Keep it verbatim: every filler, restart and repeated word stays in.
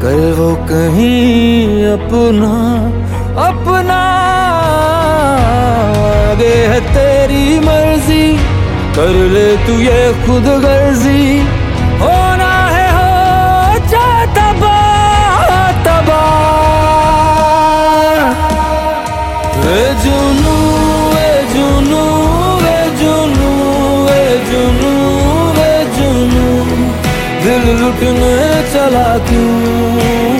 कर वो कहीं अपना अपना। आगे है तेरी मर्जी, कर ले तू ये खुद गर्जी। होना है हो जा तबाह तबाह। वे जुनू वे जुनू वे जुनू वे जुनू वे जुनू, दिल लुटने चला क्यों।